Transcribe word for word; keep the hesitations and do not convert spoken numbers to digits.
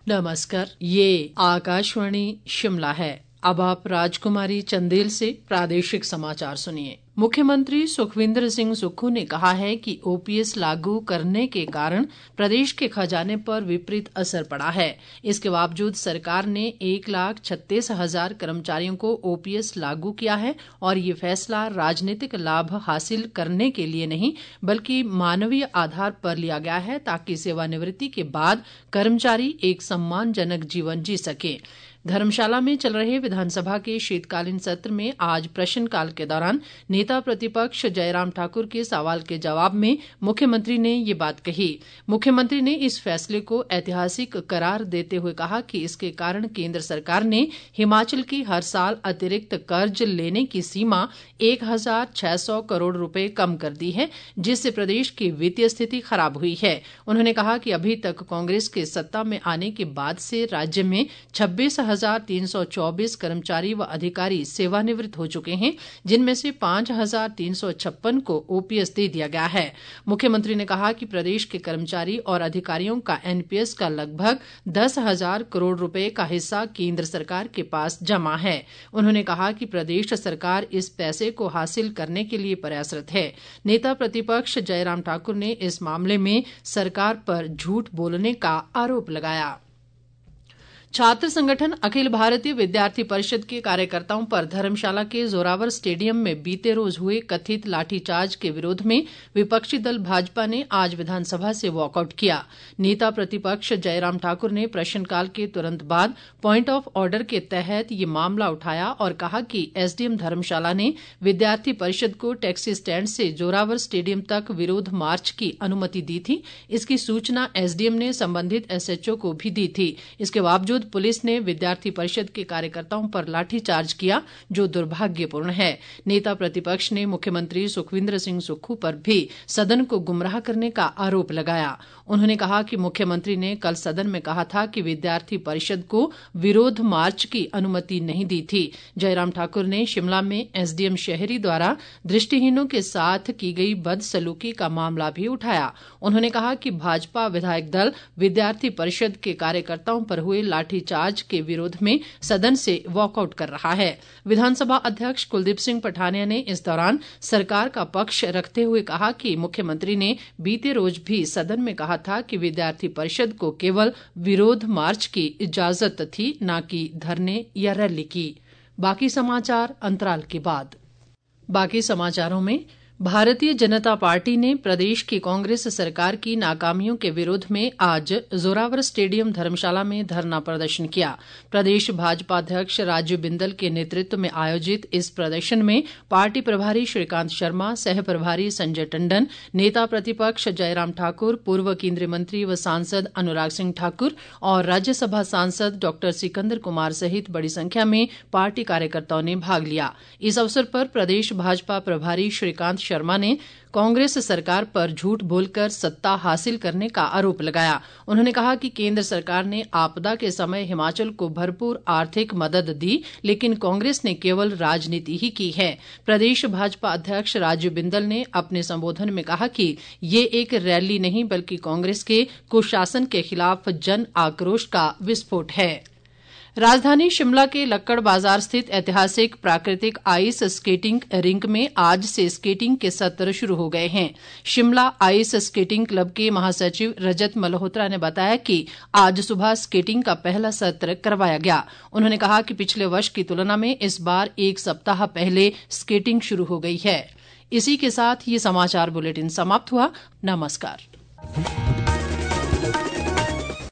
नमस्कार, ये आकाशवाणी शिमला है। अब आप राजकुमारी चंदेल से प्रादेशिक समाचार सुनिए। मुख्यमंत्री सुखविंदर सिंह सुक्खू ने कहा है कि ओपीएस लागू करने के कारण प्रदेश के खजाने पर विपरीत असर पड़ा है। इसके बावजूद सरकार ने एक लाख छत्तीस हजार कर्मचारियों को ओपीएस लागू किया है और ये फैसला राजनीतिक लाभ हासिल करने के लिए नहीं बल्कि मानवीय आधार पर लिया गया है ताकि सेवानिवृत्ति के बाद कर्मचारी एक सम्मानजनक जीवन जी सके। धर्मशाला में चल रहे विधानसभा के शीतकालीन सत्र में आज प्रश्नकाल के दौरान नेता प्रतिपक्ष जयराम ठाकुर के सवाल के जवाब में मुख्यमंत्री ने ये बात कही। मुख्यमंत्री ने इस फैसले को ऐतिहासिक करार देते हुए कहा कि इसके कारण केंद्र सरकार ने हिमाचल की हर साल अतिरिक्त कर्ज लेने की सीमा एक हजार छह सौ करोड़ रुपए कम कर दी है, जिससे प्रदेश की वित्तीय स्थिति खराब हुई है। उन्होंने कहा कि अभी तक कांग्रेस के सत्ता में आने के बाद से राज्य में छब्बीस हजार तीन सौ चौबीस कर्मचारी व अधिकारी सेवानिवृत्त हो चुके हैं, जिनमें से पांच हजार तीन सौ छप्पन को ओपीएस दे दिया गया है। मुख्यमंत्री ने कहा कि प्रदेश के कर्मचारी और अधिकारियों का एनपीएस का लगभग दस हजार करोड़ रुपए का हिस्सा केंद्र सरकार के पास जमा है। उन्होंने कहा कि प्रदेश सरकार इस पैसे को हासिल करने के लिए प्रयासरत है। नेता प्रतिपक्ष जयराम ठाकुर ने इस मामले में सरकार पर झूठ बोलने का आरोप लगाया। छात्र संगठन अखिल भारतीय विद्यार्थी परिषद के कार्यकर्ताओं पर धर्मशाला के जोरावर स्टेडियम में बीते रोज हुए कथित लाठीचार्ज के विरोध में विपक्षी दल भाजपा ने आज विधानसभा से वॉकआउट किया। नेता प्रतिपक्ष जयराम ठाकुर ने प्रश्नकाल के तुरंत बाद पॉइंट ऑफ ऑर्डर के तहत ये मामला उठाया और कहा कि एसडीएम धर्मशाला ने विद्यार्थी परिषद को टैक्सी स्टैंड से जोरावर स्टेडियम तक विरोध मार्च की अनुमति दी थी। इसकी सूचना एसडीएम ने संबंधित एसएचओ को भी दी थी। इसके बावजूद पुलिस ने विद्यार्थी परिषद के कार्यकर्ताओं पर लाठीचार्ज किया, जो दुर्भाग्यपूर्ण है। नेता प्रतिपक्ष ने मुख्यमंत्री सुखविंदर सिंह सुक्खू पर भी सदन को गुमराह करने का आरोप लगाया। उन्होंने कहा कि मुख्यमंत्री ने कल सदन में कहा था कि विद्यार्थी परिषद को विरोध मार्च की अनुमति नहीं दी थी। जयराम ठाकुर ने शिमला में एसडीएम शहरी द्वारा दृष्टिहीनों के साथ की गई बदसलूकी का मामला भी उठाया। उन्होंने कहा कि भाजपा विधायक दल विद्यार्थी परिषद के कार्यकर्ताओं पर हुए लाठीचार्ज के विरोध में सदन से वॉकआउट कर रहा है। विधानसभा अध्यक्ष कुलदीप सिंह पठानिया ने इस दौरान सरकार का पक्ष रखते हुए कहा कि मुख्यमंत्री ने बीते रोज भी सदन में कहा था कि विद्यार्थी परिषद को केवल विरोध मार्च की इजाजत थी, न कि धरने या रैली की। बाकी समाचार अंतराल के बाद। बाकी समाचारों में भारतीय जनता पार्टी ने प्रदेश की कांग्रेस सरकार की नाकामियों के विरोध में आज जोरावर स्टेडियम धर्मशाला में धरना प्रदर्शन किया। प्रदेश भाजपा अध्यक्ष राजीव बिंदल के नेतृत्व में आयोजित इस प्रदर्शन में पार्टी प्रभारी श्रीकांत शर्मा, सह प्रभारी संजय टंडन, नेता प्रतिपक्ष जयराम ठाकुर, पूर्व केंद्रीय मंत्री व सांसद अनुराग सिंह ठाकुर और राज्यसभा सांसद डॉक्टर सिकंदर कुमार सहित बड़ी संख्या में पार्टी कार्यकर्ताओं ने भाग लिया। इस अवसर पर प्रदेश भाजपा प्रभारी श्रीकांत शर्मा ने कांग्रेस सरकार पर झूठ बोलकर सत्ता हासिल करने का आरोप लगाया। उन्होंने कहा कि केंद्र सरकार ने आपदा के समय हिमाचल को भरपूर आर्थिक मदद दी, लेकिन कांग्रेस ने केवल राजनीति ही की है। प्रदेश भाजपा अध्यक्ष राजीव बिंदल ने अपने संबोधन में कहा कि ये एक रैली नहीं बल्कि कांग्रेस के कुशासन के खिलाफ जन आक्रोश का विस्फोट है। राजधानी शिमला के लक्कड़ बाजार स्थित ऐतिहासिक प्राकृतिक आइस स्केटिंग रिंक में आज से स्केटिंग के सत्र शुरू हो गए हैं। शिमला आइस स्केटिंग क्लब के महासचिव रजत मल्होत्रा ने बताया कि आज सुबह स्केटिंग का पहला सत्र करवाया गया। उन्होंने कहा कि पिछले वर्ष की तुलना में इस बार एक सप्ताह पहले स्केटिंग शुरू हो गई है। इसी के साथ ये समाचार बुलेटिन समाप्त हुआ। नमस्कार।